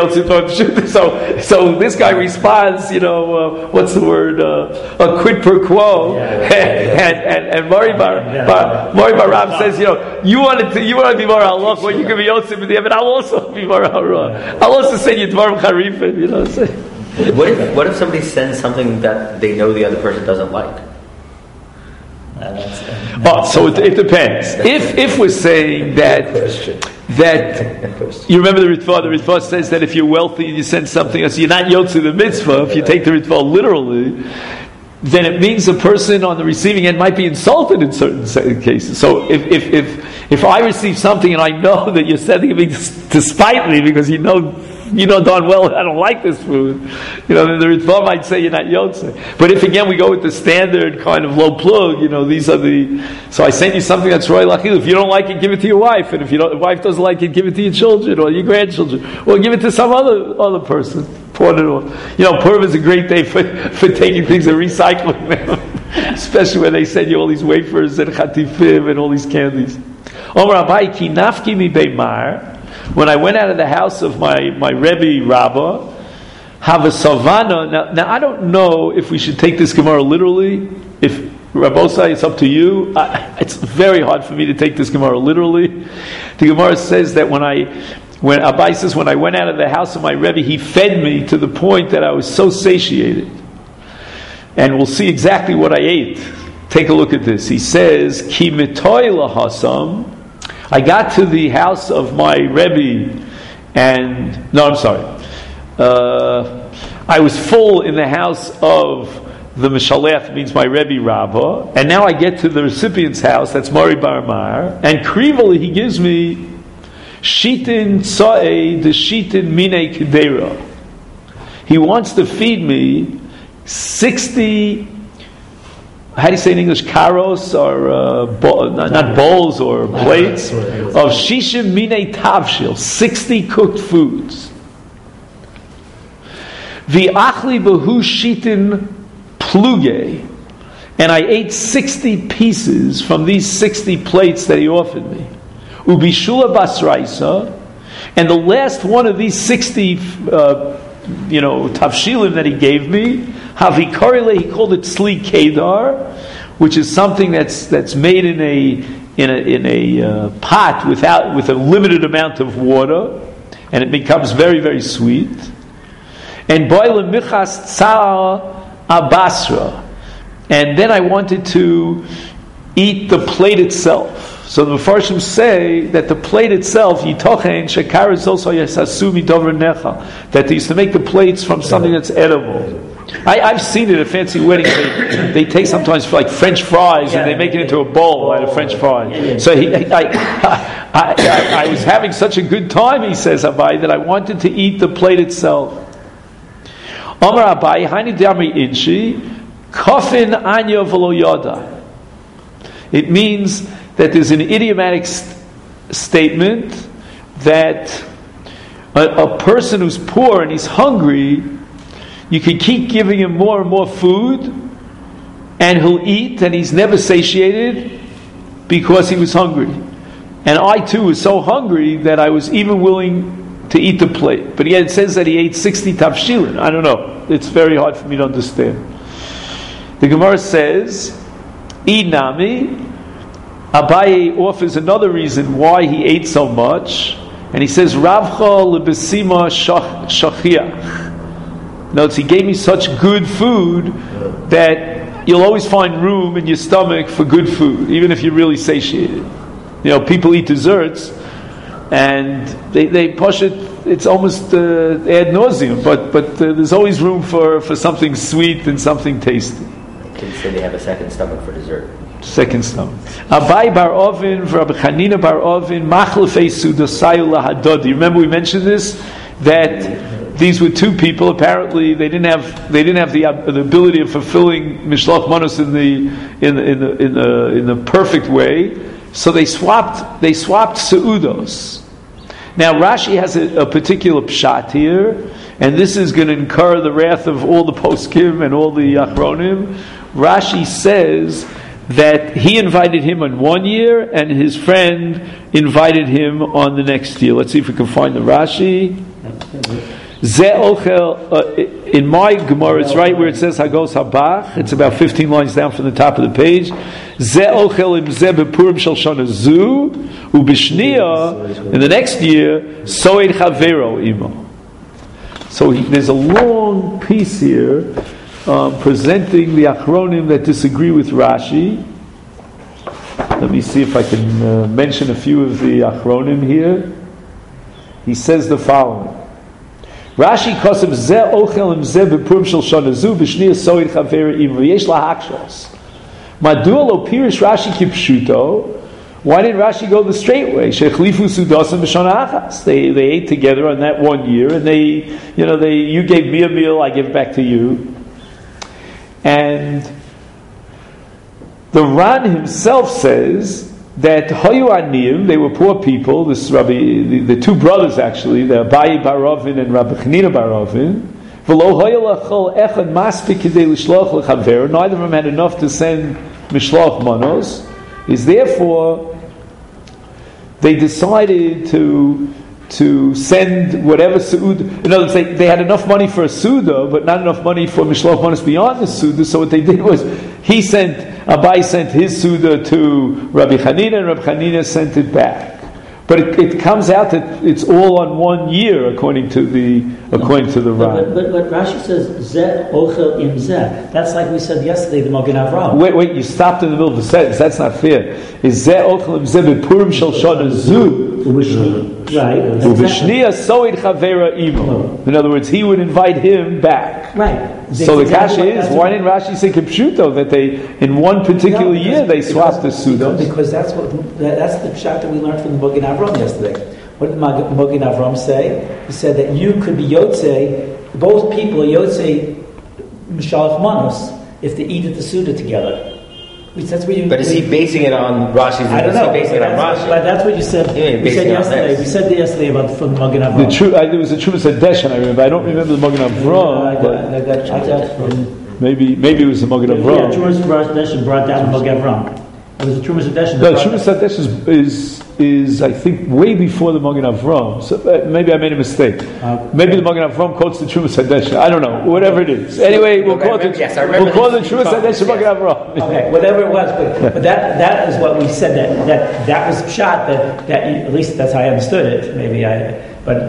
So this guy responds, what's the word? A quid pro quo, and Mori Bar Rav says, you want to be more halacha, well, you can be Yosef with the Evid. I'll also be more halacha. I'll also say Yidvarim Charifim. What if somebody sends something that they know the other person doesn't like? So it depends. If we're saying that you remember the Ritva says that if you're wealthy and you send something else, you're not yotzi the mitzvah. If you take the Ritva literally, then it means the person on the receiving end might be insulted in certain cases. So if I receive something and I know that you're sending it to spite me because you know darn well I don't like this food, then the Ritva might say you're not yotze. But if again we go with the standard kind of low plug, these are so I sent you something that's royal achil. If you don't like it, give it to your wife, and if your wife doesn't like it, give it to your children or your grandchildren, or give it to some other person. Purim is a great day for taking things and recycling them, especially when they send you all these wafers and chatifim and all these candies. Omar Abai ki nafki mi beimar. When I went out of the house of my Rebbe Rabbah, have a savana. Now I don't know if we should take this Gemara literally. If Rabbosai, it's up to you. It's very hard for me to take this Gemara literally. The Gemara says that when Abai says, when I went out of the house of my Rebbe, he fed me to the point that I was so satiated. And we'll see exactly what I ate. Take a look at this. He says, Ki mitoy lahasam. I got to the house of my Rebbe, I was full in the house of the Mishalech, means my Rebbe Rabbah, and now I get to the recipient's house, that's Mori Bar Mar, and krivali he gives me Shitin Tsae de Shitin Mine Kedera. He wants to feed me 60, how do you say in English, karos, or not bowls or plates, of shishim mine tavshil, 60 cooked foods. V'achli behu shitin pluge, and I ate 60 pieces from these 60 plates that he offered me. Ubishula basraisa, and the last one of these 60 tavshilim that he gave me, Havikarele, he called it Sli Kedar, which is something that's made in a pot with a limited amount of water, and it becomes very, very sweet. And Boile Michas Tsar Abasra, and then I wanted to eat the plate itself. So the Mefarshim say that the plate itself, Yitochen Shekaris also Yasasumi Dover Necha, that they used to make the plates from something that's edible. I've seen it at fancy weddings. They take sometimes like French fries and they make it into a bowl out of French fries. So I was having such a good time, he says, Abai, that I wanted to eat the plate itself. Amar Abai, Hani Dami Inchi, Kofin Anya V'lo Yoda. It means that there's an idiomatic statement that a person who's poor and he's hungry, you can keep giving him more and more food, and he'll eat, and he's never satiated because he was hungry. And I too was so hungry that I was even willing to eat the plate. But yet it says that he ate 60 tavshilin. I don't know. It's very hard for me to understand. The Gemara says, Inami, Abaye offers another reason why he ate so much. And he says, Ravcha lebesima shachiach. Notice, he gave me such good food that you'll always find room in your stomach for good food, even if you're really satiated. People eat desserts, and they push it. It's almost ad nauseum, but there's always room for something sweet and something tasty. Kids say they have a second stomach for dessert. Second stomach. Abai bar Ovin, Rabbi Chanina bar Ovin, Machlefei Sudasayu lahadodi. Remember we mentioned this, that these were two people. Apparently they didn't have the ability of fulfilling Mishloach Manos in the perfect way. So they swapped seudos. Now Rashi has a particular pshat here, and this is going to incur the wrath of all the poskim and all the achronim. Rashi says that he invited him on 1 year, and his friend invited him on the next year. Let's see if we can find the Rashi. In my Gemara, it's right where it says Hagos Habach. It's about 15 lines down from the top of the page. In the next year, Soed Chavero Imo. So there's a long piece here presenting the Achronim that disagree with Rashi. Let me see if I can mention a few of the Achronim here. He says the following. Rashi kosev zeh ochel im zeh bepurim shel shana zu b'shniya soid chaver im v'yesh lahakshos. Madua lo pirish Rashi kipshuto. Why did Rashi go the straight way? Shechlifu sudasim b'shana achas. They ate together on that 1 year, and you gave me a meal, I give back to you. And the Ran himself says that Hayu Aniyim, they were poor people. This Rabbi, the two brothers actually, the Abaye bar Ovin and Rabbi Chanina bar Ovin. V'lo hayu lachol echad maspik kidei l'shloch l'chaver. Neither of them had enough to send mishloach manos. Is therefore they decided to send whatever su'ud. In other words, they had enough money for a su'udah, but not enough money for mishloach manos beyond the su'udah. So what they did was Abai sent his suda to Rabbi Chanina, and Rabbi Chanina sent it back. But it comes out that it's all on 1 year, according to the Ran. But Rashi says zeh ochel im zeh. That's like we said yesterday, the Magen Avraham. Wait! You stopped in the middle of the sentence. That's not fair. Is zeh ochel im zeh bepurim shel shana zu? Right. Ubishniya soid chavera imo. In other words, he would invite him back. Right. So the kasha is, why didn't Rashi say kipshuto, that they in one particular year they swapped the sudos? Because that's the pshat that we learned from the Magen Avraham yesterday. What did Magen Avraham say? He said that you could be yotzei, both people are yotzei mishalach manos if they eat at the suda together. But is he basing it on Rashi's? I don't know. Basing it on Rashi? But that's what you said. We said yesterday. We said yesterday about from the Magen Avraham. There was a Trumas Hadeshen, I remember. I don't remember the Magen Avraham. Maybe it was the Magen Avraham. Yeah, Trumas Hadeshen brought down the Magen Avraham. It was the Trumas Hadeshen. No, Trumas Hadeshen is I think way before the Magen Avraham. So maybe I made a mistake. Maybe the Magen Avraham quotes the Trumas Hadeshen. I don't know. Whatever it is. Anyway, we'll call the Trumas Hadeshen Magen Avraham. Okay, whatever it was, but that is what we said that was pshat that at least that's how I understood it. Maybe that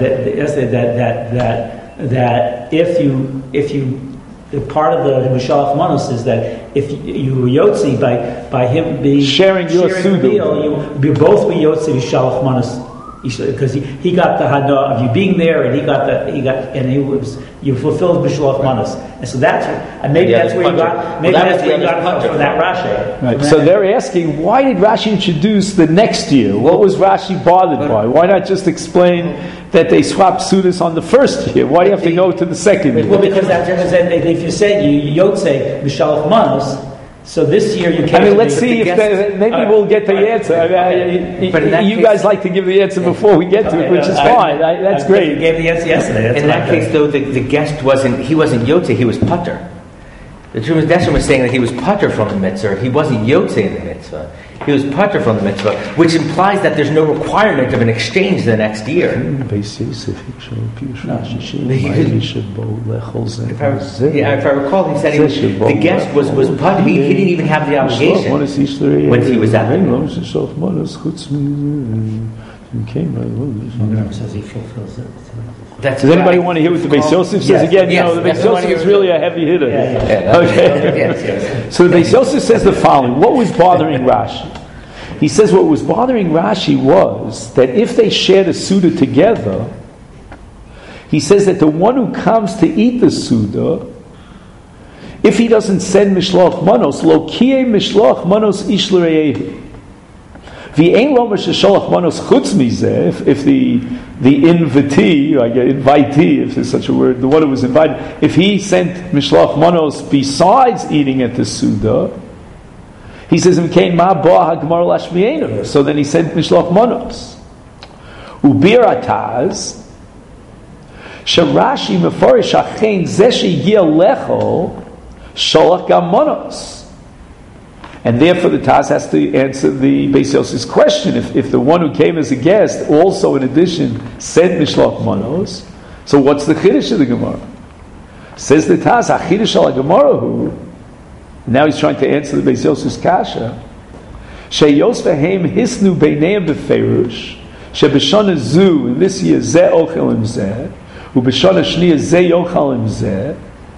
if you part of the Mishalach Manos is that if you were Yotzi by him being sharing your meal, you both be Yotzi Mishalach Manos, because he got the Hana of you being there, and you fulfilled Mishalach Manos, and so that's where you got from that Rashi. Right. So they're asking, why did Rashi introduce the next year? What was Rashi bothered by? Why not just explain that they swapped sudas on the first year? Why do you have to go to the second year? Well, because if you said you Yotze Mishalach Manos, so this year you came. Let's see if maybe we'll get the answer. You guys like to give the answer before we get to it, which is fine. That's great. You gave the answer yesterday. In that case, though, the guest wasn't Yotze, he was Pater. The Trumas Desher was saying that he was patur from the mitzvah. He wasn't yotze in the mitzvah. He was patur from the mitzvah, which implies that there's no requirement of an exchange the next year. If I recall, he said the guest was patur. He didn't even have the obligation when he was at the says he fulfills it. Does anybody want to hear what the Beis Yosef says again? Yes, the Beis Yosef is really a heavy hitter. Okay. Yes. So the Beis Yosef says the following: what was bothering Rashi? He says what was bothering Rashi was that if they shared a Suda together, he says that the one who comes to eat the Suda, if he doesn't send Mishloach Manos, lo kieh Mishloach Manos ish l'reyehu. If the invitee, or invitee, if there's such a word, the one who was invited, if he sent Mishloach Manos besides eating at the Suda, he says, so then he sent Mishloach Manos. Ubir ataz, sharashi meforish achein zeshi yia lecho, sholach gam Manos. And therefore the Taz has to answer the Beis Yosef's question. If the one who came as a guest also in addition sent Mishloach Manos, so what's the Chiddush of the Gemara? Says the Taz, HaChiddush al Gemara hu, now he's trying to answer the Beis Yosef's kasha, Sheyos v'heim hisnu beineim b'feirush, Shebeshana zu, in this year, zeh ochel im zeh, u'beshana shniya zeh yochal im zeh,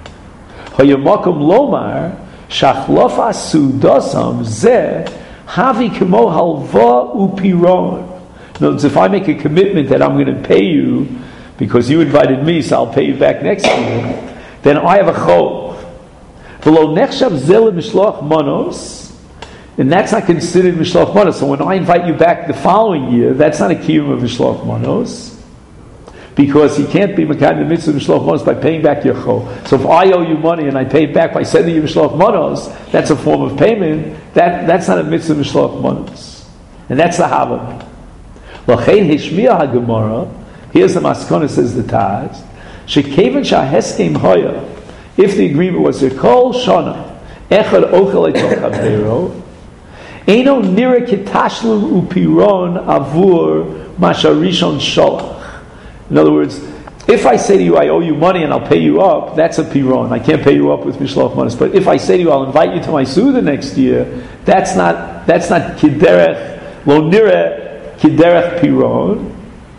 Hayamakom lomar, Shachlof asudasam zeh havi kemo halva upiron. In other words, if I make a commitment that I'm going to pay you because you invited me, so I'll pay you back next year, then I have a chov. V'lo nechshav zeh mishloach manos, and that's not considered mishloach manos. So when I invite you back the following year, that's not a kiyum of mishloach manos, because he can't be Mekayim the mitzvah of Mishloach Manos by paying back your chol. So if I owe you money and I pay it back by sending you Mishloach Manos, that's a form of payment. That's not a mitzvah of Mishloach Manos. And that's the Havamah. L'chein hishmiya haGemara, here's the Maskana, says the Taz, shekevan shaheskim hoya, if the agreement was a kol shana, echad ochel etzol chavero, eino nira kitashlum upiron avur masharishon sholach. In other words, if I say to you, I owe you money and I'll pay you up, that's a piron. I can't pay you up with Mishloach Manos. But if I say to you, I'll invite you to my Suda next year, that's not kiderech, lo nireh kiderech piron.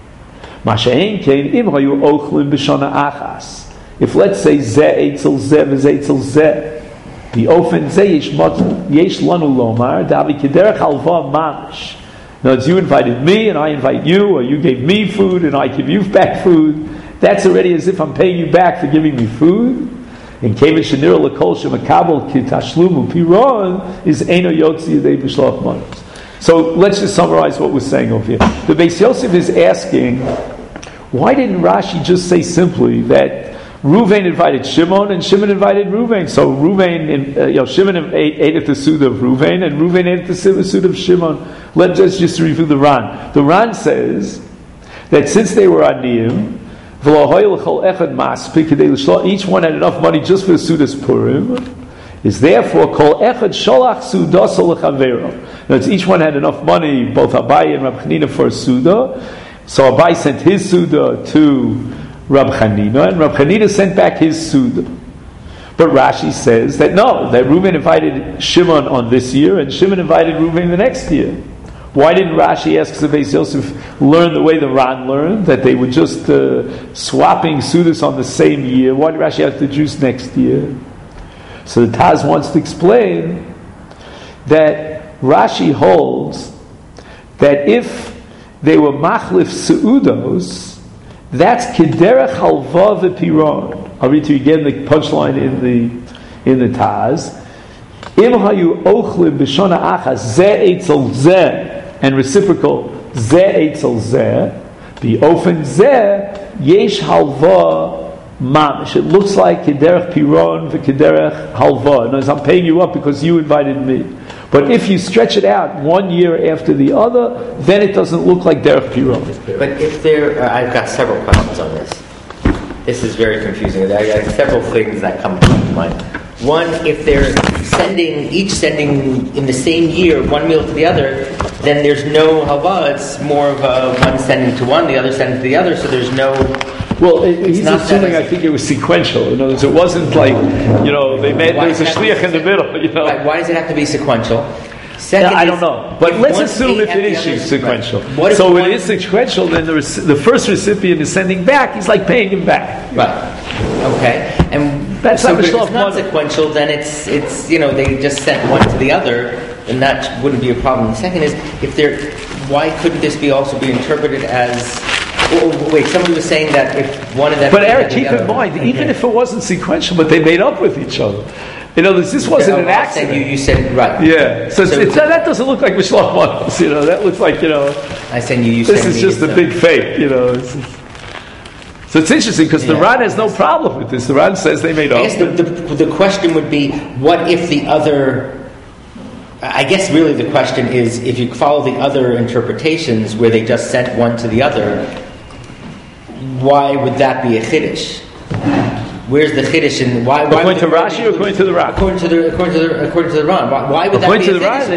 Masha'en kein im hayu ochlim b'shana achas. If let's say zeh eitzel zeh v'zeh zeh, the ofen zeh yesh lanu lomar, davi kiderech halva mamish. In other words, you invited me and I invite you, or you gave me food and I give you back food. That's already as if I'm paying you back for giving me food. And Kevin Shanir L'Kol Shemakabel Kitashlumu Piron is Eino Yotzi Yedei B'Shloach Manos. So let's just summarize what we're saying over here. The Beis Yosef is asking, why didn't Rashi just say simply that Reuven invited Shimon and Shimon invited Reuven? So Shimon ate at the Suda of Reuven and Reuven ate at the Suda of Shimon. Let's just review the Ran. The Ran says that since they were aniyim, each one had enough money just for the Sudas Purim, is therefore kol echad sholach sudaso lechavero. Each one had enough money, both Abai and Rab Chanina, for a Suda. So Abai sent his Suda to Rab Chanina, and Rab Chanina sent back his Suda. But Rashi says that no, that Reuven invited Shimon on this year, and Shimon invited Reuven the next year. Why didn't Rashi ask the Beis Yosef learn the way the Ran learned, that they were just swapping Sudas on the same year? Why did Rashi have to Jews next year? So the Taz wants to explain that Rashi holds that if they were machlif seudos, that's kiderech halva v'piron. I'll read to you again the punchline in the Taz. Im hayu ochlim b'shana achas zeh eitzel zeh, and reciprocal zeh eitzel zeh, b'ofen zeh yesh halva mamish. It looks like kiderech piron v'kiderech halva. In other words, I'm paying you up because you invited me. But if you stretch it out 1 year after the other, then it doesn't look like derech piron. But if there, I've got several questions on this. This is very confusing. I got several things that come to mind. one, if they're each sending in the same year one meal to the other, then there's no halva. It's more of a one sending to one, the other sending to the other. So there's no. Well, he's assuming, I think it was sequential. In other words, it wasn't like, they made, there was a shliach in the middle, Right, why does it have to be sequential? Second, I don't know. But let's assume if it is sequential. Right. So it is sequential, then the first recipient is sending back, he's like paying him back. Right. Okay. And that's so if it's not sequential, then it's they just sent one to the other, and that wouldn't be a problem. The second is, why couldn't this also be interpreted as... wait, somebody was saying that if one of them... But Eric, keep in mind, even if it wasn't sequential, but they made up with each other. This wasn't an accident. You said, right. Yeah. So that doesn't look like Mishloach Manos, That looks like, I send you this is just a big fake, So it's interesting, because the Ran has no problem with this. The Ran says they made up. I guess the question would be, what if the other... I guess really the question is, if you follow the other interpretations where they just sent one to the other, why would that be a chiddush? Where's the chiddush? And why? According to Rashi or according to the Ran? According to the Ran. Why would that be a chiddush?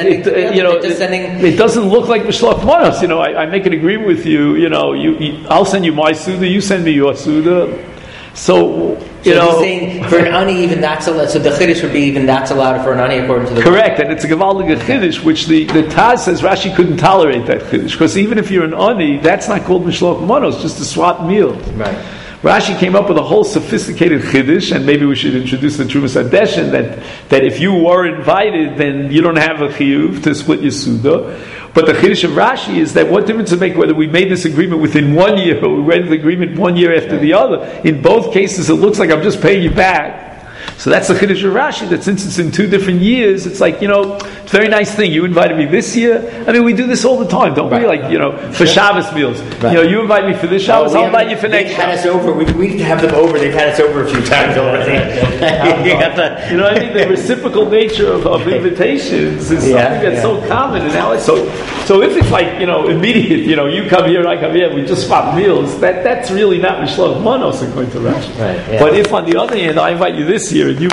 It doesn't look like Mishloach Manos. I make an agreement with you. I'll send you my Suda. You send me your Suda. So he's saying for an ani even that's allowed. So the chiddush would be even that's allowed for an ani according to the correct, and it's a gavaldig chiddush, which the Taz says Rashi couldn't tolerate that chiddush, because even if you're an ani, that's not called Mishloach Manos, just to swap meals. Right. Rashi came up with a whole sophisticated chiddush, and maybe we should introduce the Trumas Hadeshen that if you were invited, then you don't have a chiyuv to split your suda. But the chiddush of Rashi is that what difference does it make whether we made this agreement within 1 year or we made the agreement 1 year after the other? In both cases, it looks like I'm just paying you back. So that's the chiddush of Rashi, that since it's in 2 different years, it's like, it's a very nice thing. You invited me this year. I mean, we do this all the time, don't we? Like, for Shabbos meals. Right. You invite me for this Shabbos, I'll invite you for next Shabbos. They've had us over. We have them over. They've had us over a few times already. The reciprocal nature of invitations is something that's so common. And now so if it's like, immediate, you come here, I come here, we just swap meals, that's really not Mishloach Manos according to Rashi. Right, yeah. But if on the other hand, I invite you this year and you